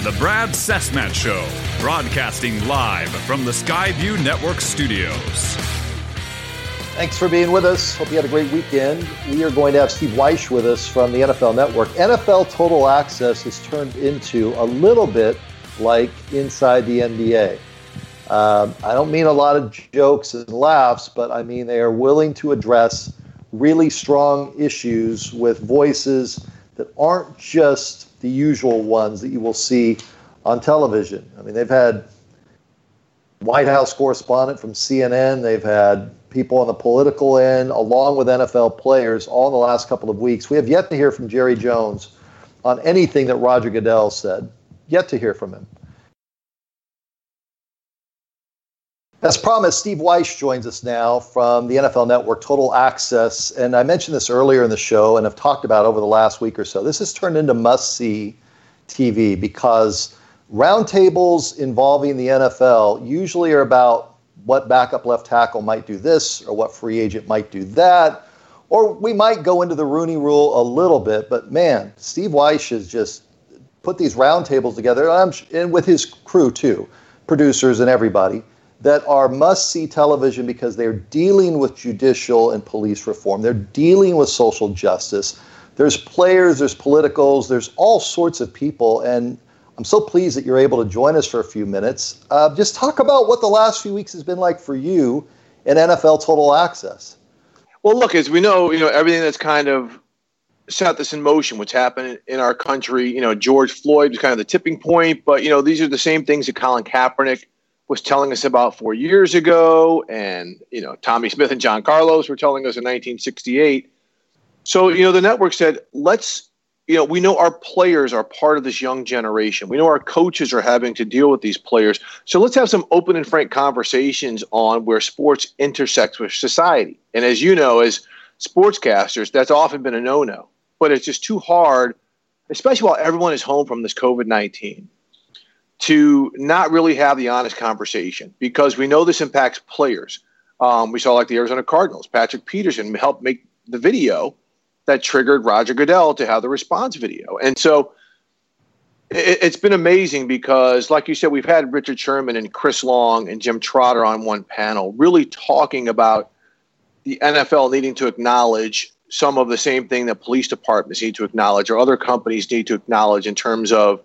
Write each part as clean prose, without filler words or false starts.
The Brad Cessmat Show, broadcasting live from the Skyview Network studios. Thanks for being with us. Hope you had a great weekend. We are going to have Steve Wyche with us from the NFL Network. NFL Total Access has turned into a little bit like Inside the NBA. I don't mean a lot of jokes and laughs, but I mean they are willing to address really strong issues with voices that aren't just the usual ones that you will see on television. I mean, they've had White House correspondent from CNN. They've had people on the political end, along with NFL players, all in the last couple of weeks. We have yet to hear from Jerry Jones on anything that Roger Goodell said. Yet to hear from him. As promised, Steve Wyche joins us now from the NFL Network, Total Access. And I mentioned this earlier in the show and have talked about it over the last week or so. This has turned into must-see TV because roundtables involving the NFL usually are about what backup left tackle might do this or what free agent might do that. Or we might go into the Rooney Rule a little bit. But, man, Steve Wyche has just put these roundtables together, and with his crew, too, producers and everybody, that are must-see television because they're dealing with judicial and police reform. They're dealing with social justice. There's players, there's politicals, there's all sorts of people. And I'm so pleased that you're able to join us for a few minutes. Just talk about what the last few weeks has been like for you in NFL Total Access. Well, look, as we know, everything that's kind of set this in motion, what's happened in our country, George Floyd was kind of the tipping point. But, these are the same things that Colin Kaepernick was telling us about 4 years ago, and Tommy Smith and John Carlos were telling us in 1968. So the network said, we know our players are part of this young generation. We know our coaches are having to deal with these players. So let's have some open and frank conversations on where sports intersects with society. And as you know, as sportscasters, that's often been a no-no. But it's just too hard, especially while everyone is home from this COVID-19. To not really have the honest conversation because we know this impacts players. We saw like the Arizona Cardinals, Patrick Peterson helped make the video that triggered Roger Goodell to have the response video. And so it's been amazing because, like you said, we've had Richard Sherman and Chris Long and Jim Trotter on one panel really talking about the NFL needing to acknowledge some of the same thing that police departments need to acknowledge or other companies need to acknowledge in terms of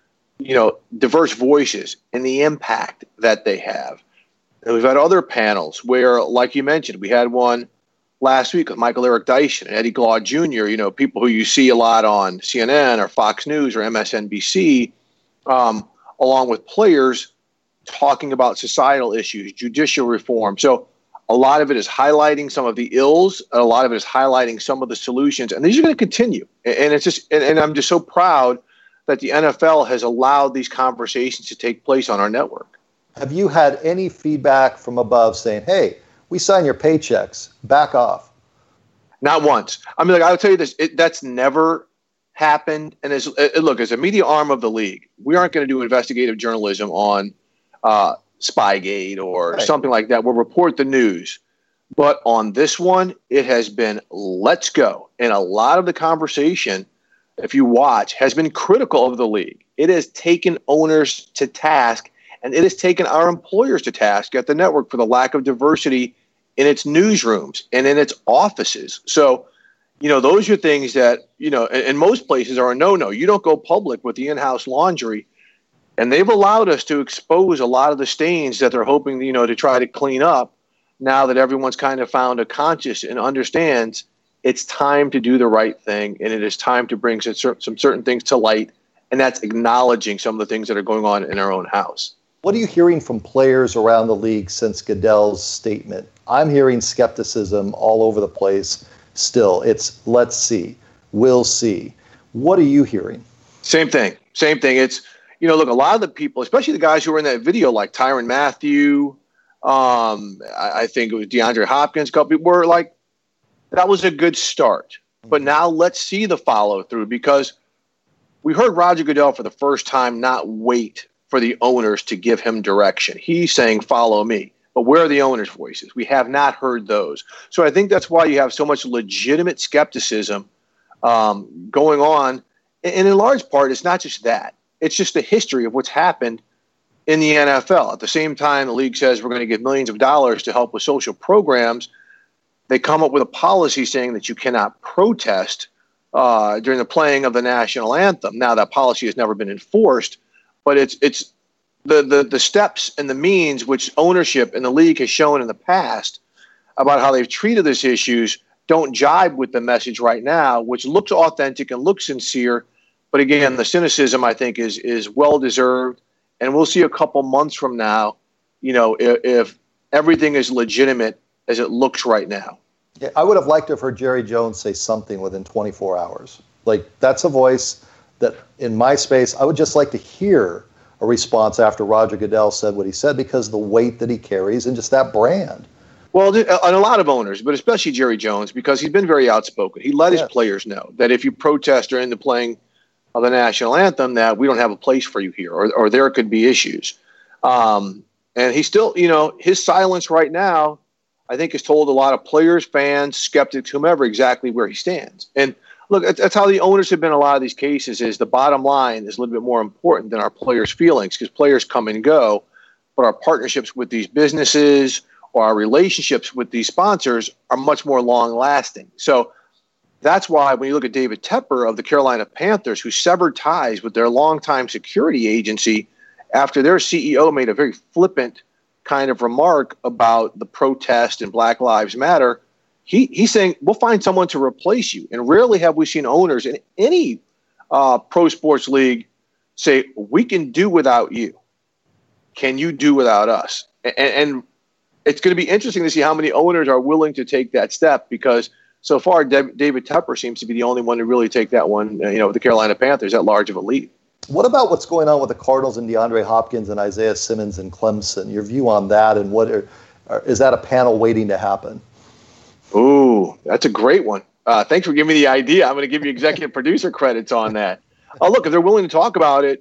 diverse voices and the impact that they have. And we've had other panels where, like you mentioned, we had one last week with Michael Eric Dyson and Eddie Glaude Jr., people who you see a lot on CNN or Fox News or MSNBC, along with players talking about societal issues, judicial reform. So a lot of it is highlighting some of the ills, and a lot of it is highlighting some of the solutions. And these are going to continue. And it's just, and I'm just so proud that the NFL has allowed these conversations to take place on our network. Have you had any feedback from above saying, hey, we sign your paychecks, back off? Not once. I mean, I'll tell you this, that's never happened. And as a media arm of the league, we aren't going to do investigative journalism on Spygate or something like that. We'll report the news. But on this one, it has been let's go. And a lot of the conversation, if you watch, has been critical of the league. It has taken owners to task, and it has taken our employers to task at the network for the lack of diversity in its newsrooms and in its offices. So, those are things that, in most places are a no-no. You don't go public with the in-house laundry, and they've allowed us to expose a lot of the stains that they're hoping, to try to clean up now that everyone's kind of found a conscious and understands it's time to do the right thing, and it is time to bring some certain things to light, and that's acknowledging some of the things that are going on in our own house. What are you hearing from players around the league since Goodell's statement? I'm hearing skepticism all over the place still. It's let's see, we'll see. What are you hearing? Same thing. It's, look, a lot of the people, especially the guys who were in that video, like Tyrann Mathieu, I think it was DeAndre Hopkins, a couple people were like, that was a good start. But now let's see the follow through, because we heard Roger Goodell for the first time not wait for the owners to give him direction. He's saying, follow me. But where are the owners' voices? We have not heard those. So I think that's why you have so much legitimate skepticism going on. And in large part, it's not just that. it's just the history of what's happened in the NFL. At the same time, the league says we're going to give millions of dollars to help with social programs. They come up with a policy saying that you cannot protest during the playing of the national anthem. Now, that policy has never been enforced, but it's the steps and the means which ownership in the league has shown in the past about how they've treated these issues don't jibe with the message right now, which looks authentic and looks sincere. But again, the cynicism, I think, is well-deserved. And we'll see a couple months from now, if everything is legitimate as it looks right now. Yeah, I would have liked to have heard Jerry Jones say something within 24 hours. Like, that's a voice that in my space, I would just like to hear a response after Roger Goodell said what he said, because the weight that he carries and just that brand. Well, and a lot of owners, but especially Jerry Jones, because he's been very outspoken. He let his players know that if you protest during the playing of the national anthem, that we don't have a place for you here, or there could be issues. And he still, his silence right now, I think, has told a lot of players, fans, skeptics, whomever, exactly where he stands. And look, that's how the owners have been in a lot of these cases, is the bottom line is a little bit more important than our players' feelings, because players come and go, but our partnerships with these businesses or our relationships with these sponsors are much more long-lasting. So that's why when you look at David Tepper of the Carolina Panthers, who severed ties with their longtime security agency after their CEO made a very flippant kind of remark about the protest and Black Lives Matter, he's saying, we'll find someone to replace you. And rarely have we seen owners in any pro sports league say, we can do without you. Can you do without us? And it's going to be interesting to see how many owners are willing to take that step, because so far David Tepper seems to be the only one to really take that one, with the Carolina Panthers at large of a lead. What about what's going on with the Cardinals and DeAndre Hopkins and Isaiah Simmons and Clemson? Your view on that, and is that a panel waiting to happen? Ooh, that's a great one. Thanks for giving me the idea. I'm going to give you executive producer credits on that. Look, if they're willing to talk about it,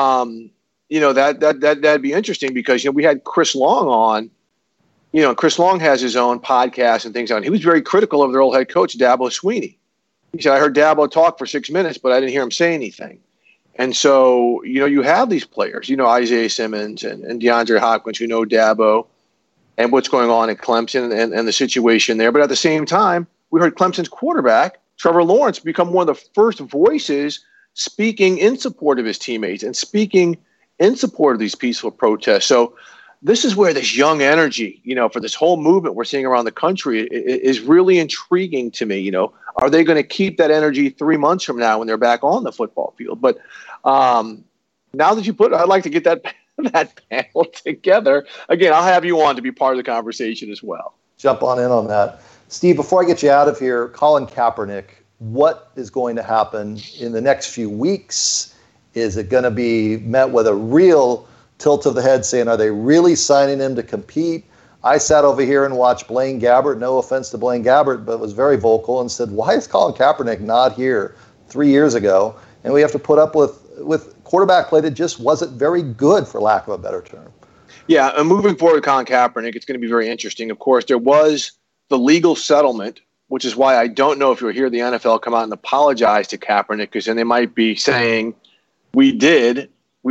that'd be interesting, because we had Chris Long on. Chris Long has his own podcast and things on. He was very critical of their old head coach, Dabo Swinney. He said, I heard Dabo talk for 6 minutes, but I didn't hear him say anything. And so, you have these players, Isaiah Simmons and DeAndre Hopkins, who know Dabo and what's going on at Clemson and the situation there. But at the same time, we heard Clemson's quarterback, Trevor Lawrence, become one of the first voices speaking in support of his teammates and speaking in support of these peaceful protests. So this is where this young energy, for this whole movement we're seeing around the country is really intriguing to me. Are they going to keep that energy 3 months from now when they're back on the football field? But now that you put it, I'd like to get that panel together. Again, I'll have you on to be part of the conversation as well. Jump on in on that. Steve, before I get you out of here, Colin Kaepernick, what is going to happen in the next few weeks? Is it going to be met with a real tilt of the head saying, are they really signing him to compete? I sat over here and watched Blaine Gabbert, no offense to Blaine Gabbert, but was very vocal and said, why is Colin Kaepernick not here 3 years ago? And we have to put up with quarterback play that just wasn't very good, for lack of a better term. Yeah, and moving forward with Colin Kaepernick, it's going to be very interesting. Of course, there was the legal settlement, which is why I don't know if you'll hear the NFL come out and apologize to Kaepernick, because then they might be saying, we did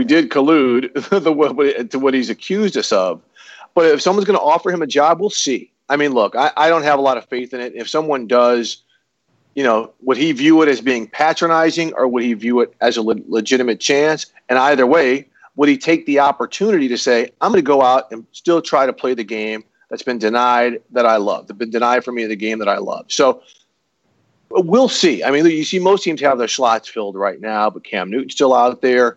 collude to what he's accused us of. But if someone's going to offer him a job, we'll see. I mean, look, I don't have a lot of faith in it. If someone does, would he view it as being patronizing, or would he view it as a legitimate chance? And either way, would he take the opportunity to say, I'm going to go out and still try to play the game that's been denied that I love, that's been denied for me the game that I love? So we'll see. I mean, you see most teams have their slots filled right now, but Cam Newton's still out there.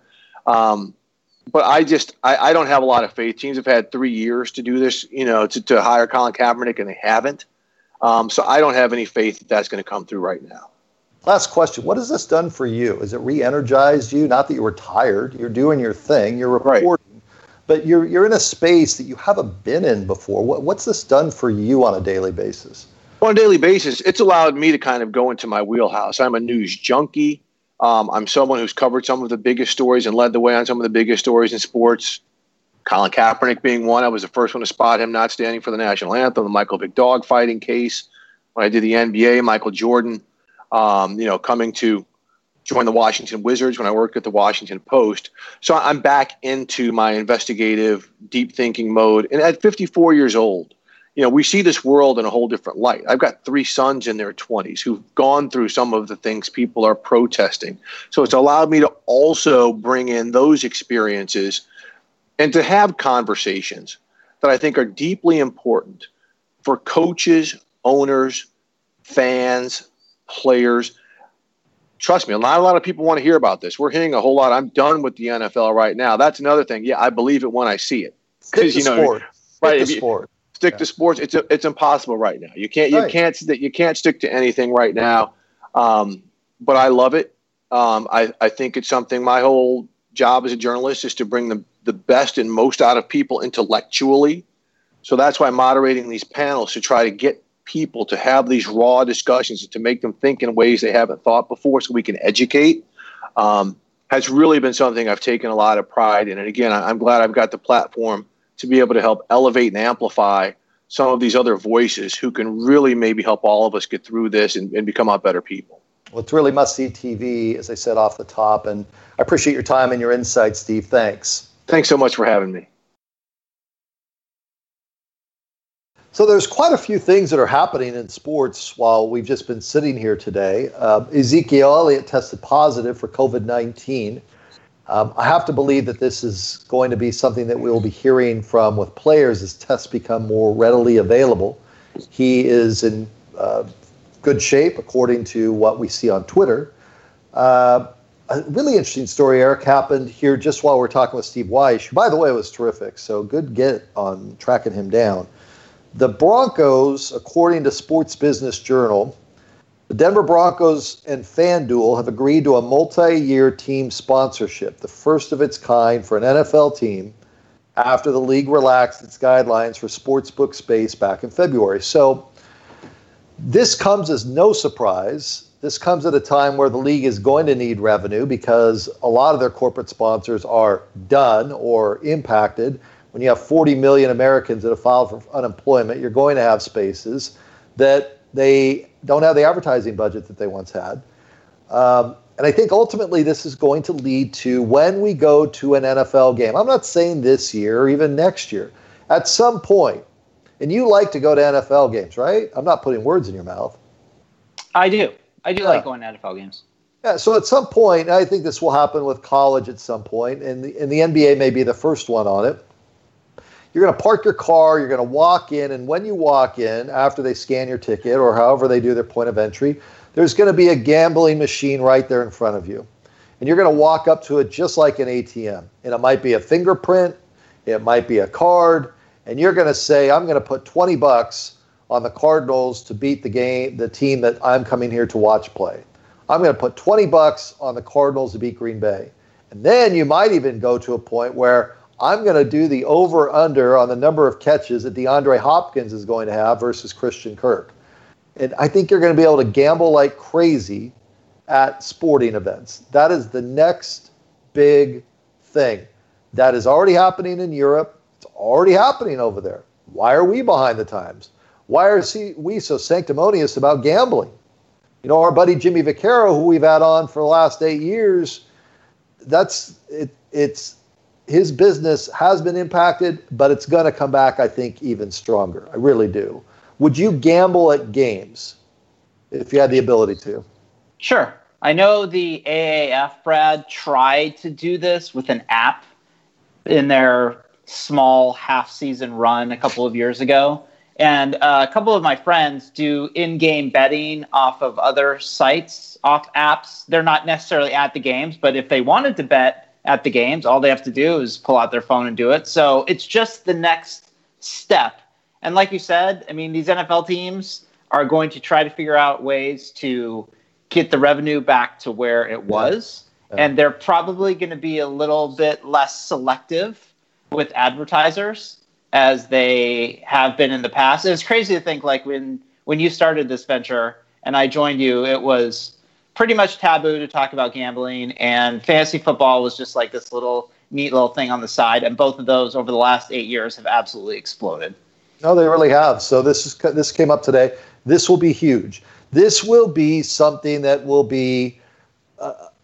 But I don't have a lot of faith. Teams have had 3 years to do this, to hire Colin Kaepernick, and they haven't. So I don't have any faith that that's going to come through right now. Last question. What has this done for you? Has it re-energized you? Not that you were tired. You're doing your thing. You're reporting. Right. But you're in a space that you haven't been in before. What's this done for you on a daily basis? On a daily basis, it's allowed me to kind of go into my wheelhouse. I'm a news junkie. I'm someone who's covered some of the biggest stories and led the way on some of the biggest stories in sports. Colin Kaepernick being one. I was the first one to spot him not standing for the national anthem, the Michael Vick dog fighting case. When I did the NBA, Michael Jordan, coming to joined the Washington Wizards, when I worked at the Washington Post. So I'm back into my investigative, deep thinking mode. And at 54 years old, we see this world in a whole different light. I've got 3 sons in their 20s who've gone through some of the things people are protesting. So it's allowed me to also bring in those experiences and to have conversations that I think are deeply important for coaches, owners, fans, players. Trust me, not a lot of people want to hear about this. We're hearing a whole lot. I'm done with the NFL right now. That's another thing. Yeah, I believe it when I see it. Stick to sport. Right? Stick to sports. It's impossible right now. You can't stick to anything right now. But I love it. I think it's something. My whole job as a journalist is to bring the best and most out of people intellectually. So that's why moderating these panels, to try to get people to have these raw discussions and to make them think in ways they haven't thought before, so we can educate, has really been something I've taken a lot of pride in. And again, I'm glad I've got the platform to be able to help elevate and amplify some of these other voices who can really maybe help all of us get through this and become out better people. Well, it's really must-see TV, as I said off the top, and I appreciate your time and your insights, Steve. Thanks. Thanks so much for having me. So there's quite a few things that are happening in sports while we've just been sitting here today. Ezekiel Elliott tested positive for COVID-19. I have to believe that this is going to be something that we will be hearing from with players as tests become more readily available. He is in good shape, according to what we see on Twitter. A really interesting story, Eric, happened here just while we're talking with Steve Wyche, who, by the way, was terrific. So good get on tracking him down. The Broncos, according to Sports Business Journal, the Denver Broncos and FanDuel have agreed to a multi-year team sponsorship, the first of its kind for an NFL team, after the league relaxed its guidelines for sportsbook space back in February. So this comes as no surprise. This comes at a time where the league is going to need revenue because a lot of their corporate sponsors are done or impacted. When you have 40 million Americans that have filed for unemployment, you're going to have spaces that they don't have the advertising budget that they once had. And I think ultimately this is going to lead to, when we go to an NFL game, I'm not saying this year or even next year, at some point, and you like to go to NFL games, right? I'm not putting words in your mouth. I do like going to NFL games. Yeah, so at some point, I think this will happen with college at some point, and the NBA may be the first one on it. You're going to park your car, you're going to walk in, and when you walk in, after they scan your ticket or however they do their point of entry, there's going to be a gambling machine right there in front of you. And you're going to walk up to it just like an ATM. And it might be a fingerprint, it might be a card, and you're going to say, I'm going to put $20 on the Cardinals to beat the team that I'm coming here to watch play. I'm going to put $20 on the Cardinals to beat Green Bay. And then you might even go to a point where I'm going to do the over-under on the number of catches that DeAndre Hopkins is going to have versus Christian Kirk. And I think you're going to be able to gamble like crazy at sporting events. That is the next big thing. That is already happening in Europe. It's already happening over there. Why are we behind the times? Why are we so sanctimonious about gambling? You know, our buddy Jimmy Vaccaro, who we've had on for the last 8 years, it's his business has been impacted, but it's going to come back, I think, even stronger. I really do. Would you gamble at games if you had the ability to? Sure. I know the AAF, Brad, tried to do this with an app in their small half-season run a couple of years ago. And a couple of my friends do in-game betting off of other sites, off apps. They're not necessarily at the games, but if they wanted to bet at the games, all they have to do is pull out their phone and do it. So it's just the next step. And like you said, I mean, these NFL teams are going to try to figure out ways to get the revenue back to where it was. Yeah. And they're probably going to be a little bit less selective with advertisers as they have been in the past. It's crazy to think, like, when you started this venture and I joined you, it was pretty much taboo to talk about gambling, and fantasy football was just like this neat little thing on the side. And both of those over the last 8 years have absolutely exploded. No, they really have. So this came up today. This will be huge. This will be something that will be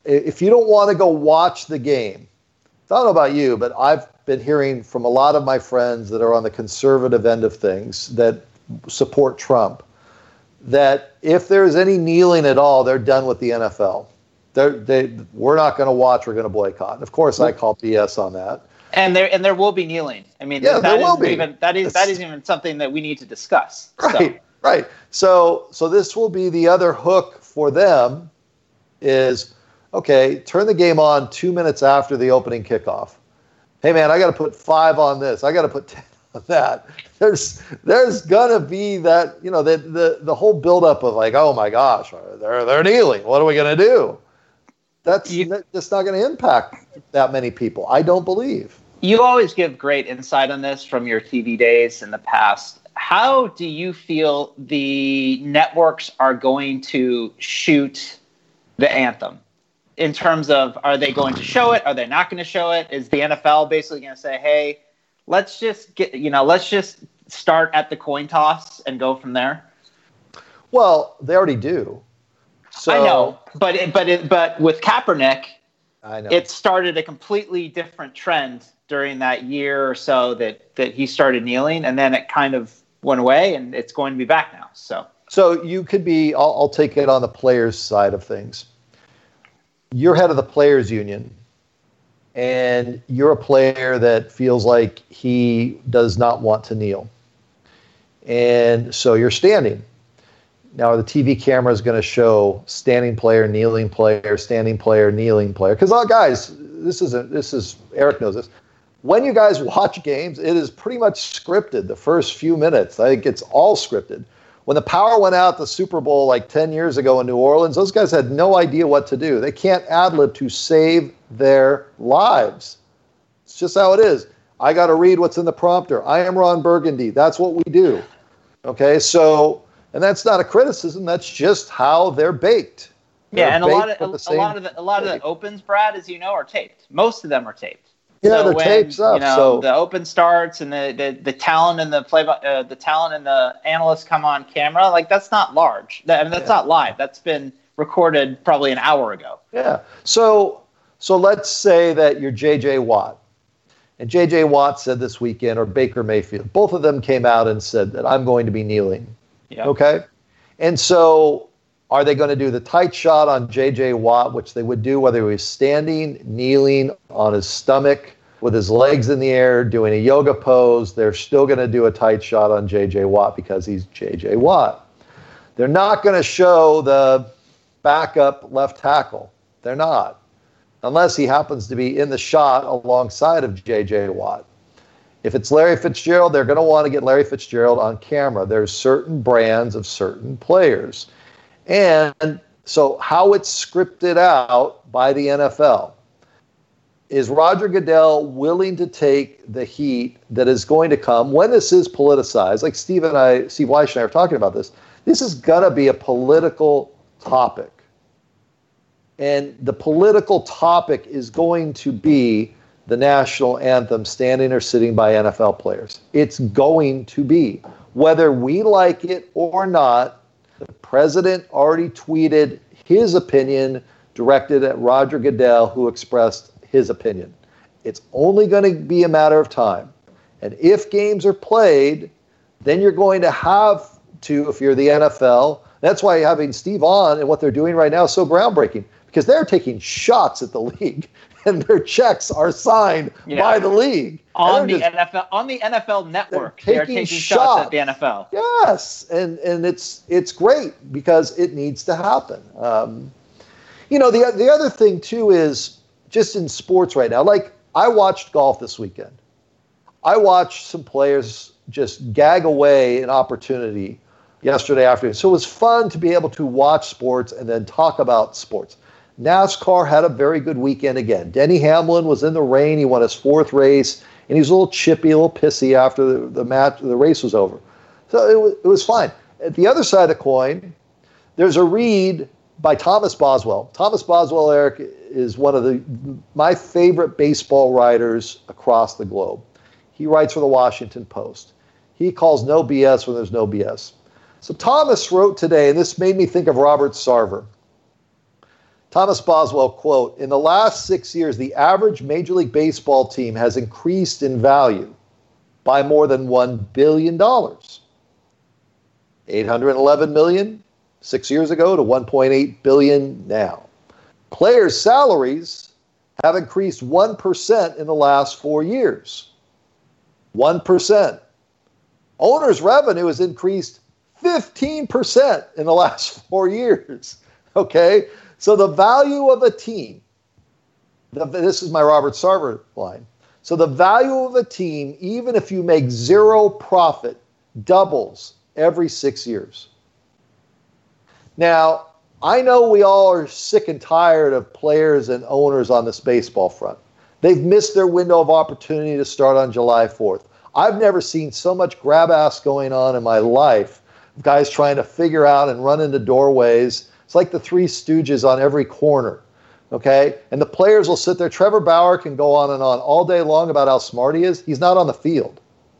if you don't want to go watch the game, I don't know about you, but I've been hearing from a lot of my friends that are on the conservative end of things that support Trump, that if there's any kneeling at all, they're done with the NFL. We're not going to watch. We're going to boycott. And of course, I call BS on that. And there will be kneeling. I mean, yeah, there will be. That isn't even something that we need to discuss. Right, right. So this will be the other hook for them is, okay, turn the game on 2 minutes after the opening kickoff. Hey, man, I got to put 5 on this. I got to put 10 on that. There's gonna be that, you know, the whole buildup of like, oh my gosh, they're kneeling. What are we gonna do? That's not going to impact that many people, I don't believe. You always give great insight on this from your TV days in the past. How do you feel the networks are going to shoot the anthem? In terms of, are they going to show it? Are they not going to show it? Is the NFL basically going to say, hey, let's just start at the coin toss and go from there? Well, they already do. So, I know, but with Kaepernick, I know it started a completely different trend during that year or so that he started kneeling, and then it kind of went away, and it's going to be back now. So you could be. I'll take it on the players' side of things. You're head of the players' union, and you're a player that feels like he does not want to kneel, and so you're standing. Now, the TV camera is going to show standing player, kneeling player, standing player, kneeling player. Because, guys, this is Eric knows this. When you guys watch games, it is pretty much scripted. The first few minutes, I think it's all scripted. When the power went out the Super Bowl like 10 years ago in New Orleans, those guys had no idea what to do. They can't ad-lib to save their lives. It's just how it is. I got to read what's in the prompter. I am Ron Burgundy. That's what we do. Okay, so. And that's not a criticism. That's just how they're baked. And a lot of the opens, Brad, as you know, are taped. Most of them are taped. Yeah, so they're taped up. So the open starts and the talent and the talent and the analysts come on camera. Like, that's not large. That's not live. That's been recorded probably an hour ago. Yeah. So let's say that you're J.J. Watt, and J.J. Watt said this weekend, or Baker Mayfield, both of them came out and said that I'm going to be kneeling. Yep. Okay. And so are they going to do the tight shot on J.J. Watt, which they would do whether he was standing, kneeling, on his stomach, with his legs in the air, doing a yoga pose? They're still going to do a tight shot on J.J. Watt because he's J.J. Watt. They're not going to show the backup left tackle. They're not. Unless he happens to be in the shot alongside of J.J. Watt. If it's Larry Fitzgerald, they're going to want to get Larry Fitzgerald on camera. There's certain brands of certain players. And so how it's scripted out by the NFL, is Roger Goodell willing to take the heat that is going to come when this is politicized? Like Steve Weiss and I are talking about this. This is going to be a political topic. And the political topic is going to be the national anthem, standing or sitting by NFL players. It's going to be. Whether we like it or not, the president already tweeted his opinion directed at Roger Goodell, who expressed his opinion. It's only going to be a matter of time. And if games are played, then you're going to have to, if you're the NFL, that's why having Steve on and what they're doing right now is so groundbreaking, because they're taking shots at the league. And their checks are signed by the league. On the NFL network, they're taking shots at the NFL. Yes, and it's great because it needs to happen. The other thing, too, is just in sports right now. Like, I watched golf this weekend. I watched some players just gag away an opportunity yesterday afternoon. So it was fun to be able to watch sports and then talk about sports. NASCAR had a very good weekend again. Denny Hamlin was in the rain. He won his 4th race, and he was a little chippy, a little pissy after the race was over. So it was fine. At the other side of the coin, there's a read by Thomas Boswell. Thomas Boswell, Eric, is one of my favorite baseball writers across the globe. He writes for the Washington Post. He calls no BS when there's no BS. So Thomas wrote today, and this made me think of Robert Sarver. Thomas Boswell, quote, "In the last 6 years, the average Major League Baseball team has increased in value by more than $1 billion. $811 million 6 years ago to $1.8 billion now. Players' salaries have increased 1% in the last 4 years. 1%. Owners' revenue has increased 15% in the last 4 years. Okay? So the value of a team, this is my Robert Sarver line. So the value of a team, even if you make zero profit, doubles every 6 years. Now, I know we all are sick and tired of players and owners on this baseball front. They've missed their window of opportunity to start on July 4th. I've never seen so much grab ass going on in my life. Guys trying to figure out and run into doorways. It's like the Three Stooges on every corner. Okay? And the players will sit there. Trevor Bauer can go on and on all day long about how smart he is. He's not on the field.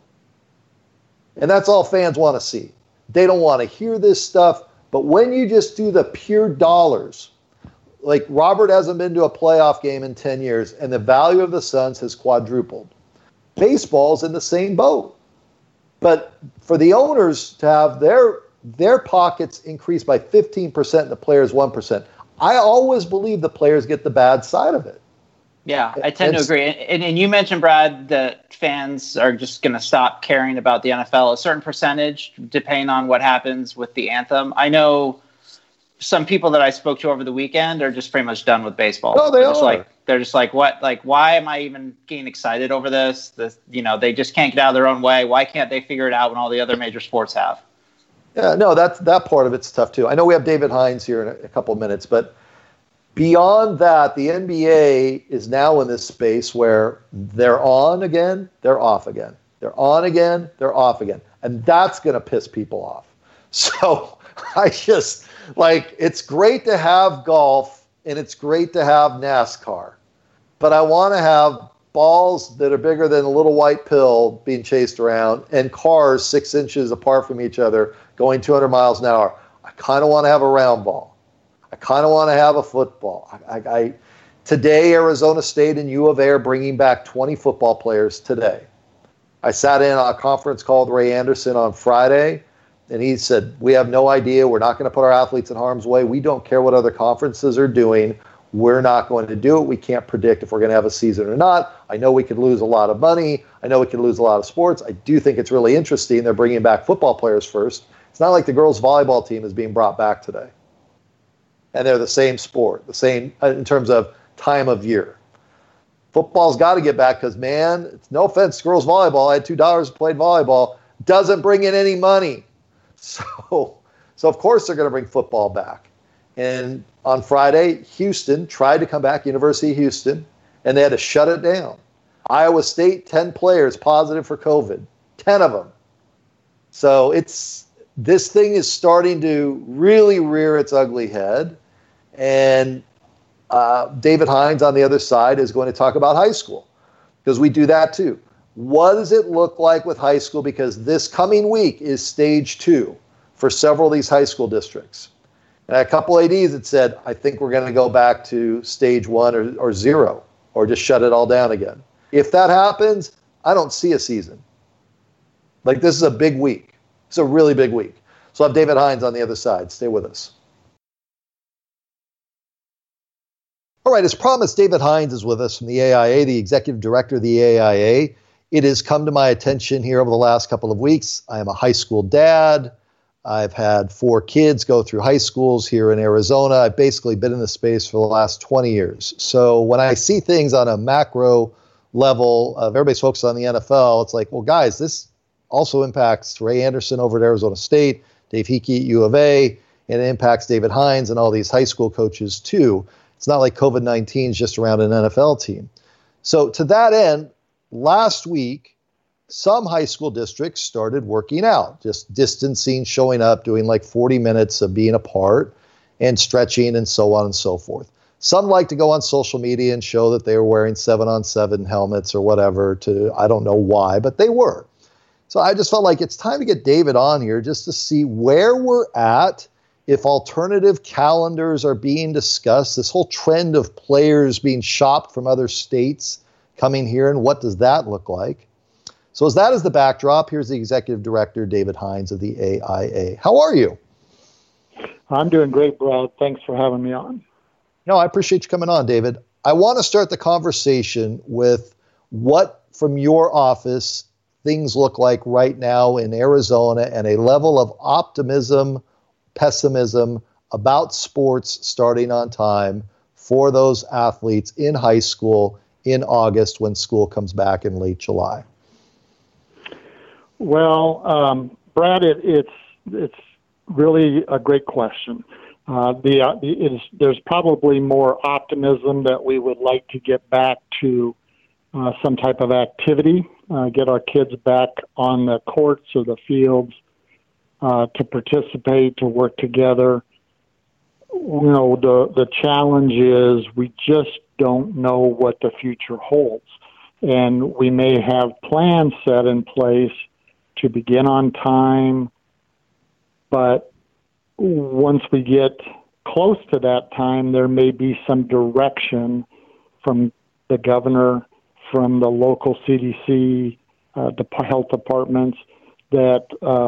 And that's all fans want to see. They don't want to hear this stuff. But when you just do the pure dollars, like Robert hasn't been to a playoff game in 10 years, and the value of the Suns has quadrupled. Baseball's in the same boat. But for the owners to have their pockets increased by 15% and the players 1%, I always believe the players get the bad side of it. Yeah, I tend to agree. And you mentioned, Brad, that fans are just going to stop caring about the NFL, a certain percentage, depending on what happens with the anthem. I know some people that I spoke to over the weekend are just pretty much done with baseball. No, they're just like, what? Like, why am I even getting excited over this? They just can't get out of their own way. Why can't they figure it out when all the other major sports have? Yeah, no, that part of it's tough too. I know we have David Hines here in a couple of minutes, but beyond that, the NBA is now in this space where they're on again, they're off again. They're on again, they're off again. And that's going to piss people off. So I just, it's great to have golf and it's great to have NASCAR. But I want to have balls that are bigger than a little white pill being chased around and cars 6 inches apart from each other going 200 miles an hour. I kind of want to have a round ball. I kind of want to have a football. Today, Arizona State and U of A are bringing back 20 football players today. I sat in on a conference call with Ray Anderson on Friday, and he said, we have no idea. We're not going to put our athletes in harm's way. We don't care what other conferences are doing. We're not going to do it. We can't predict if we're going to have a season or not. I know we could lose a lot of money. I know we could lose a lot of sports. I do think it's really interesting. They're bringing back football players first. It's not like the girls' volleyball team is being brought back today. And they're the same sport, the same in terms of time of year. Football's got to get back because, man, it's no offense to girls volleyball. I had $2 played volleyball. Doesn't bring in any money. So of course they're going to bring football back. And on Friday, Houston tried to come back, University of Houston, and they had to shut it down. Iowa State, 10 players positive for COVID, 10 of them. So this thing is starting to really rear its ugly head. And David Hines on the other side is going to talk about high school because we do that too. What does it look like with high school? Because this coming week is stage 2 for several of these high school districts. And a couple ADs that said, I think we're going to go back to stage 1 or 0 or just shut it all down again. If that happens, I don't see a season. This is a big week. It's a really big week. So I'll have David Hines on the other side. Stay with us. All right, as promised, David Hines is with us from the AIA, the executive director of the AIA. It has come to my attention here over the last couple of weeks. I am a high school dad. I've had 4 kids go through high schools here in Arizona. I've basically been in this space for the last 20 years. So when I see things on a macro level of everybody's focused on the NFL, it's like, well, guys, this also impacts Ray Anderson over at Arizona State, Dave Hickey at U of A, and it impacts David Hines and all these high school coaches too. It's not like COVID-19 is just around an NFL team. So to that end, last week, some high school districts started working out, just distancing, showing up, doing 40 minutes of being apart and stretching and so on and so forth. Some like to go on social media and show that they were wearing 7-on-7 helmets or whatever I don't know why, but they were. So I just felt like it's time to get David on here just to see where we're at if alternative calendars are being discussed, this whole trend of players being shopped from other states coming here, and what does that look like? So as that is the backdrop, here's the executive director, David Hines of the AIA. How are you? I'm doing great, Brad. Thanks for having me on. No, I appreciate you coming on, David. I want to start the conversation with what, from your office, things look like right now in Arizona and a level of optimism, pessimism about sports starting on time for those athletes in high school in August when school comes back in late July. Well, Brad, it's really a great question. There's probably more optimism that we would like to get back to some type of activity, get our kids back on the courts or the fields to participate, to work together. You know, the challenge is we just don't know what the future holds. And we may have plans set in place to begin on time, but once we get close to that time, there may be some direction from the governor, from the local CDC, the health departments that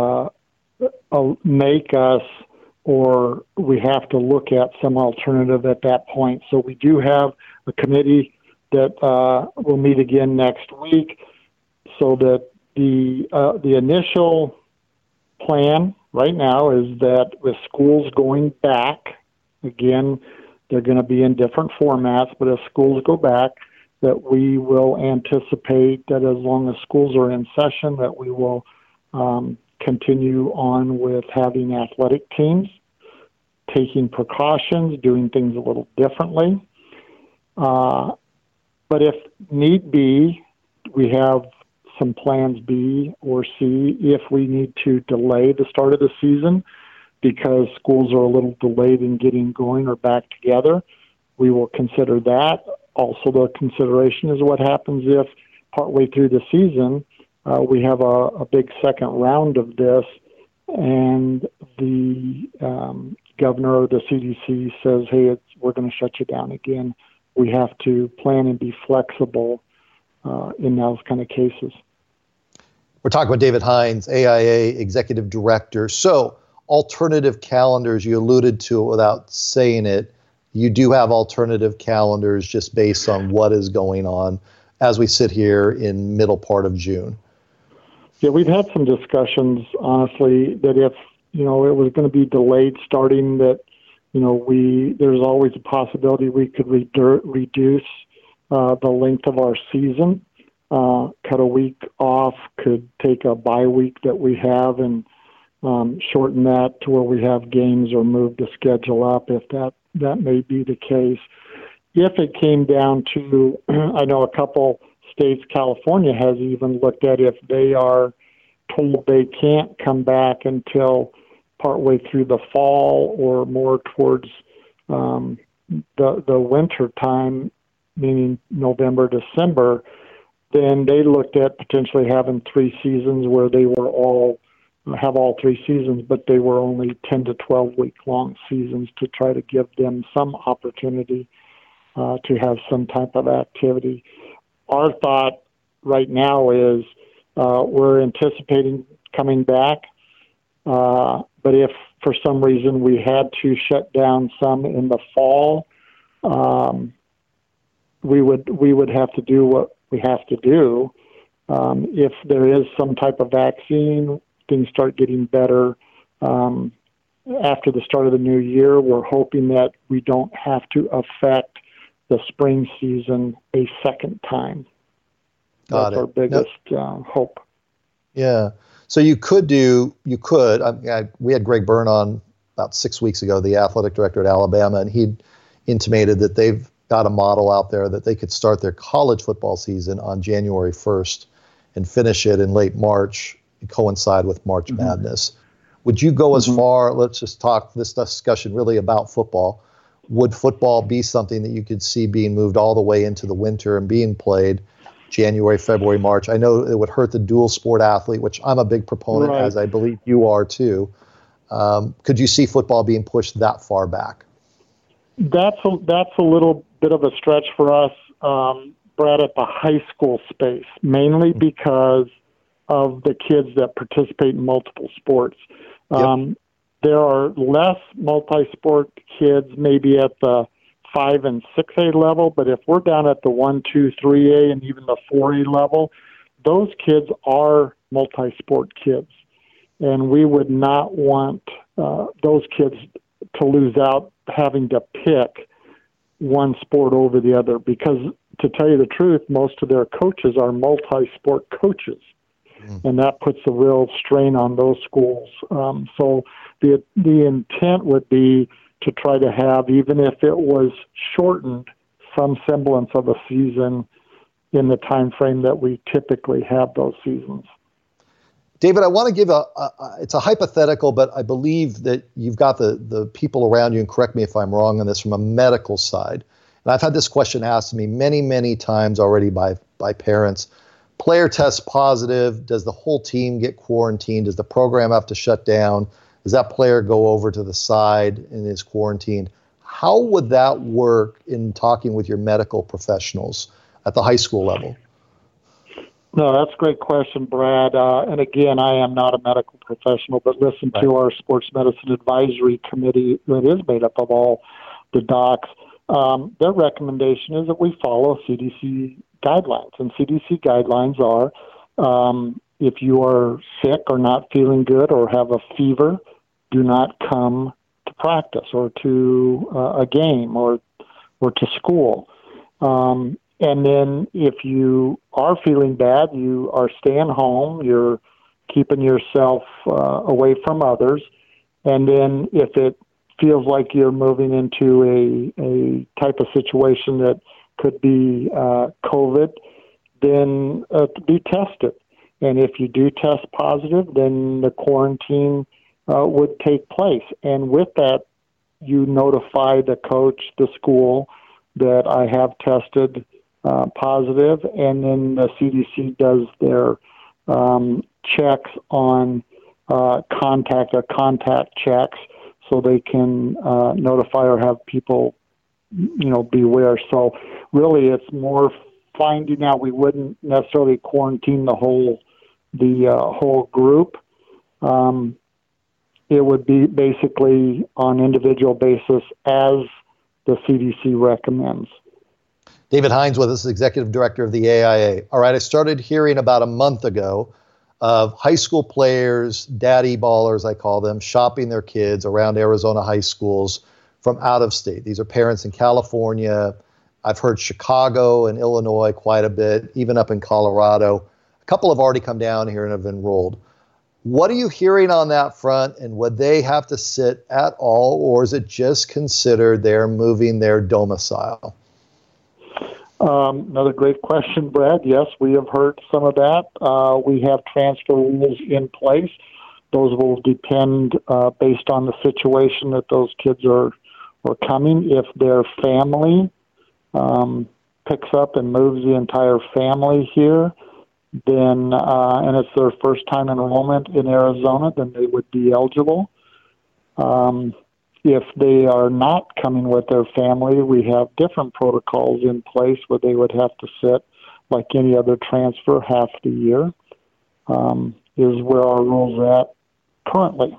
make us, or we have to look at some alternative at that point. So we do have a committee that will meet again next week, so that the initial plan right now is that with schools going back, again, they're going to be in different formats, but if schools go back, that we will anticipate that as long as schools are in session, that we will continue on with having athletic teams, taking precautions, doing things a little differently. But if need be, we have some plans B or C if we need to delay the start of the season because schools are a little delayed in getting going or back together. We will consider that. Also, the consideration is what happens if partway through the season we have a big second round of this and the governor or the CDC says, hey, we're going to shut you down again. We have to plan and be flexible in those kind of cases. We're talking with David Hines, AIA Executive Director. So, alternative calendars, you alluded to it without saying it. You do have alternative calendars just based on what is going on as we sit here in middle part of June. Yeah, we've had some discussions, honestly, that if, it was going to be delayed starting, that, there's always a possibility we could reduce the length of our season, cut a week off, could take a bye week that we have and shorten that to where we have games or move the schedule up if that may be the case. If it came down to, I know a couple states, California has even looked at if they are told they can't come back until partway through the fall or more towards the winter time, meaning November, December, then they looked at potentially having 3 seasons where they were have all 3 seasons, but they were only 10 to 12 week long seasons to try to give them some opportunity to have some type of activity. Our thought right now is we're anticipating coming back, but if for some reason we had to shut down some in the fall, we would have to do what we have to do. If there is some type of vaccine, things start getting better after the start of the new year. We're hoping that we don't have to affect the spring season a second time. That's our biggest hope. Yeah. So we had Greg Byrne on about 6 weeks ago, the athletic director at Alabama, and he intimated that they've got a model out there that they could start their college football season on January 1st and finish it in late March, coincide with March Madness. Would you go as far, let's just talk this discussion really about football. Would football be something that you could see being moved all the way into the winter and being played January, February, March? I know it would hurt the dual sport athlete, which I'm a big proponent, as I believe you are too. Could you see football being pushed that far back? That's a little bit of a stretch for us, Brad, at the high school space, mainly because of the kids that participate in multiple sports. Yep. There are less multi-sport kids maybe at the 5 and 6A level, but if we're down at the 1, 2, 3A and even the 4A level, those kids are multi-sport kids. And we would not want those kids to lose out having to pick one sport over the other, because to tell you the truth, most of their coaches are multi-sport coaches. And that puts a real strain on those schools. So the intent would be to try to have, even if it was shortened, some semblance of a season in the time frame that we typically have those seasons. David, I want to give it's a hypothetical, but I believe that you've got the people around you, and correct me if I'm wrong on this, from a medical side. And I've had this question asked to me many, many times already by parents. Player tests positive. Does the whole team get quarantined? Does the program have to shut down? Does that player go over to the side and is quarantined? How would that work in talking with your medical professionals at the high school level? No, that's a great question, Brad. And again, I am not a medical professional, but listen to our sports medicine advisory committee that is made up of all the docs. Their recommendation is that we follow CDC guidelines. And CDC guidelines are if you are sick or not feeling good or have a fever, do not come to practice or to a game or to school. And then if you are feeling bad, you are staying home, you're keeping yourself away from others. And then if it feels like you're moving into a type of situation that could be COVID, then be tested. And if you do test positive, then the quarantine would take place. And with that, you notify the coach, the school, that I have tested positive, and then the CDC does their checks on contact checks, so they can notify or have people, beware. So really, it's more finding out. We wouldn't necessarily quarantine the whole group. It would be basically on individual basis as the CDC recommends. David Hines with us, Executive Director of the AIA. All right, I started hearing about a month ago of high school players, daddy ballers, I call them, shopping their kids around Arizona high schools from out of state. These are parents in California. I've heard Chicago and Illinois quite a bit, even up in Colorado. A couple have already come down here and have enrolled. What are you hearing on that front, and would they have to sit at all, or is it just considered they're moving their domicile? Another great question, Brad. Yes, we have heard some of that. We have transfer rules in place. Those will depend based on the situation that those kids are coming. If their family picks up and moves the entire family here, then and it's their first time enrollment in Arizona, then they would be eligible. If they are not coming with their family, we have different protocols in place where they would have to sit like any other transfer half the year, is where our rules are at currently.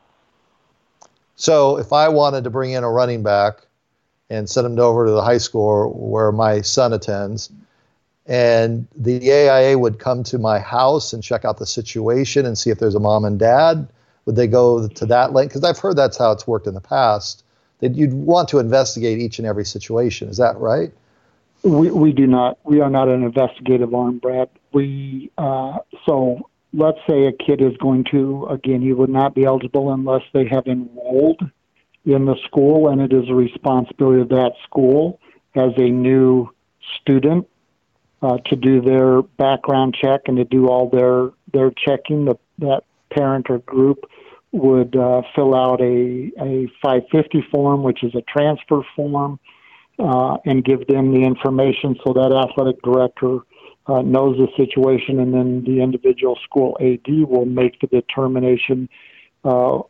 So if I wanted to bring in a running back and send him over to the high school where my son attends, and the AIA would come to my house and check out the situation and see if there's a mom and dad, would they go to that length? Because I've heard that's how it's worked in the past, that you'd want to investigate each and every situation. Is that right? We do not. We are not an investigative arm, Brad. So let's say a kid is going to, again, he would not be eligible unless they have enrolled in the school, and it is a responsibility of that school as a new student to do their background check and to do all their checking. That parent or group would fill out a 550 form, which is a transfer form, and give them the information so that athletic director knows the situation, and then the individual school AD will make the determination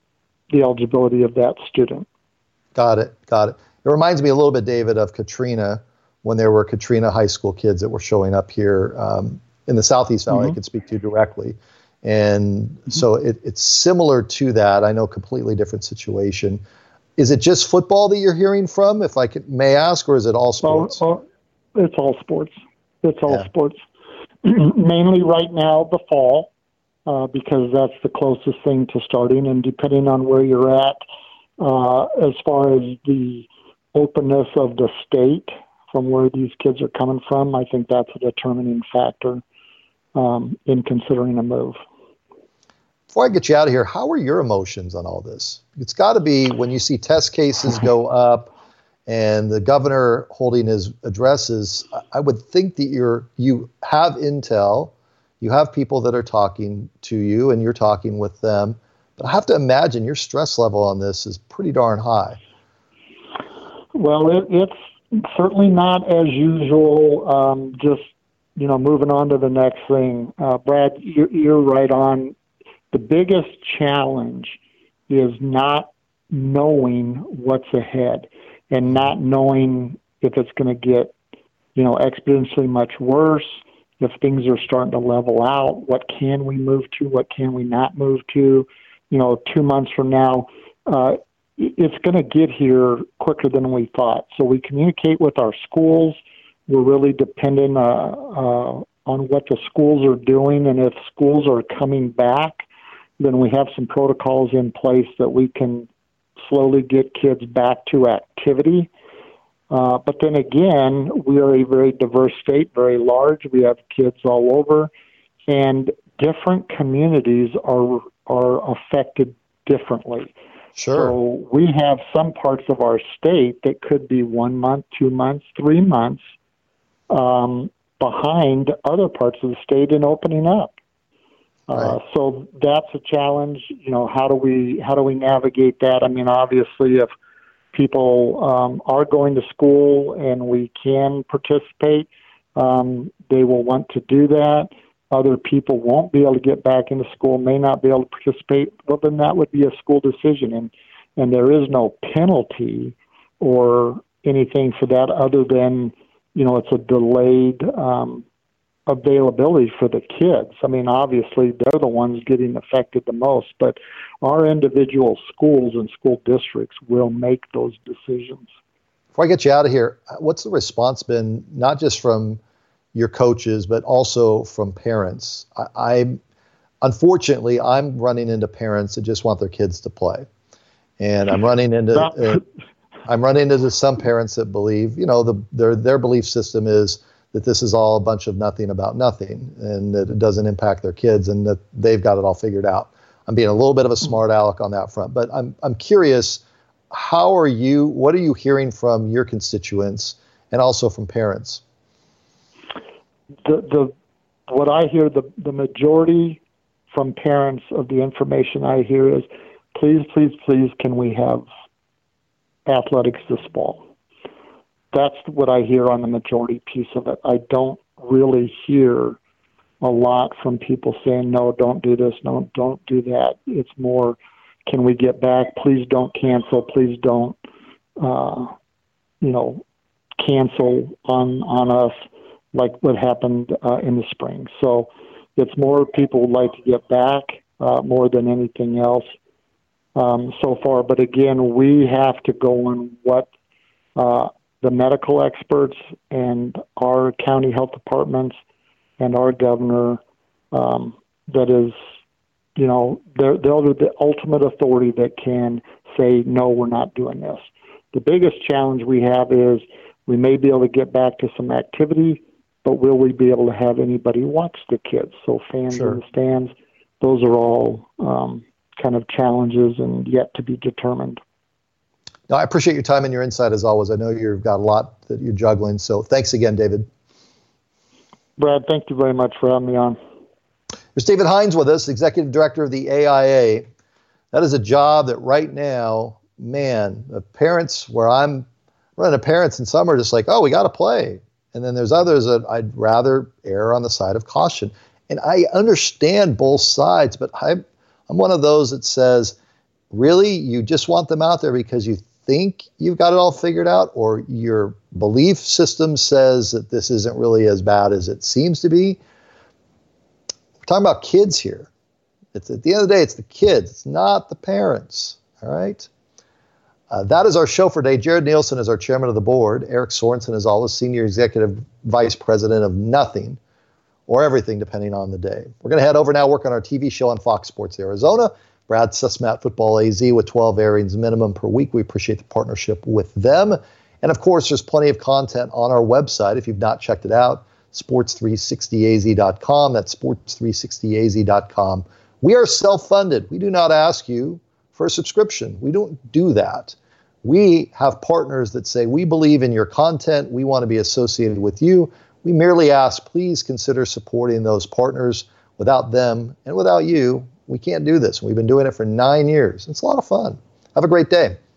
the eligibility of that student. Got it. It reminds me a little bit, David, of Katrina, when there were Katrina high school kids that were showing up here in the Southeast Valley. I could speak to directly. And so it's similar to that. I know, completely different situation. Is it just football that you're hearing from, if I may ask, or is it all sports? It's all sports. It's all sports. Mainly right now, the fall, because that's the closest thing to starting. And depending on where you're at, as far as the openness of the state from where these kids are coming from, I think that's a determining factor in considering a move. Before I get you out of here, how are your emotions on all this? It's got to be when you see test cases go up and the governor holding his addresses. I would think that you have intel, you have people that are talking to you, and you're talking with them. But I have to imagine your stress level on this is pretty darn high. Well, it's certainly not as usual. Just moving on to the next thing. Brad, you're right on. The biggest challenge is not knowing what's ahead and not knowing if it's going to get, exponentially much worse, if things are starting to level out, what can we move to, what can we not move to. 2 months from now, it's going to get here quicker than we thought. So we communicate with our schools. We're really dependent on what the schools are doing, and if schools are coming back, then we have some protocols in place that we can slowly get kids back to activity. But then again, we are a very diverse state, very large. We have kids all over, and different communities are affected differently. Sure. So we have some parts of our state that could be 1 month, 2 months, 3 months behind other parts of the state in opening up. Right. So that's a challenge. How do we navigate that? I mean, obviously, if people are going to school and we can participate, they will want to do that. Other people won't be able to get back into school, may not be able to participate. Well, then that would be a school decision, and there is no penalty or anything for that other than it's a delayed availability for the kids. I mean, obviously, they're the ones getting affected the most, but our individual schools and school districts will make those decisions. Before I get you out of here, what's the response been, not just from your coaches, but also from parents? Unfortunately, I'm running into parents that just want their kids to play. And I'm running into some parents that believe, their belief system is that this is all a bunch of nothing about nothing, and that it doesn't impact their kids, and that they've got it all figured out. I'm being a little bit of a smart aleck on that front, but I'm curious, what are you hearing from your constituents and also from parents? What I hear, the majority from parents of the information I hear is, please, can we have athletics this fall? That's what I hear on the majority piece of it. I don't really hear a lot from people saying, no, don't do this, no, don't do that. It's more, can we get back? Please don't cancel. Please don't, cancel on us like what happened in the spring. So it's more people would like to get back more than anything else so far. But again, we have to go on what the medical experts and our county health departments and our governor, that is, they're the ultimate authority that can say, no, we're not doing this. The biggest challenge we have is we may be able to get back to some activity, but will we be able to have anybody watch the kids? So fans Sure. in the stands, those are all kind of challenges and yet to be determined. No, I appreciate your time and your insight as always. I know you've got a lot that you're juggling, so thanks again, David. Brad, thank you very much for having me on. There's David Hines with us, Executive Director of the AIA. That is a job that right now, man, the parents where I'm running to parents, and some are just like, oh, we got to play. And then there's others that I'd rather err on the side of caution. And I understand both sides, but I'm one of those that says, really, you just want them out there because you think you've got it all figured out, or your belief system says that this isn't really as bad as it seems to be. We're talking about kids here. It's at the end of the day, it's the kids. It's not the parents. All right. That is our show for today. Jared Nielsen is our chairman of the board. Eric Sorensen is always senior executive vice president of nothing or everything, depending on the day. We're going to head over now, work on our TV show on Fox Sports Arizona. Brad Sussmat Football AZ with 12 airings minimum per week. We appreciate the partnership with them. And of course, there's plenty of content on our website. If you've not checked it out, sports360az.com. That's sports360az.com. We are self-funded. We do not ask you for a subscription. We don't do that. We have partners that say, we believe in your content. We want to be associated with you. We merely ask, please consider supporting those partners. Without them and without you, we can't do this. We've been doing it for 9 years. It's a lot of fun. Have a great day.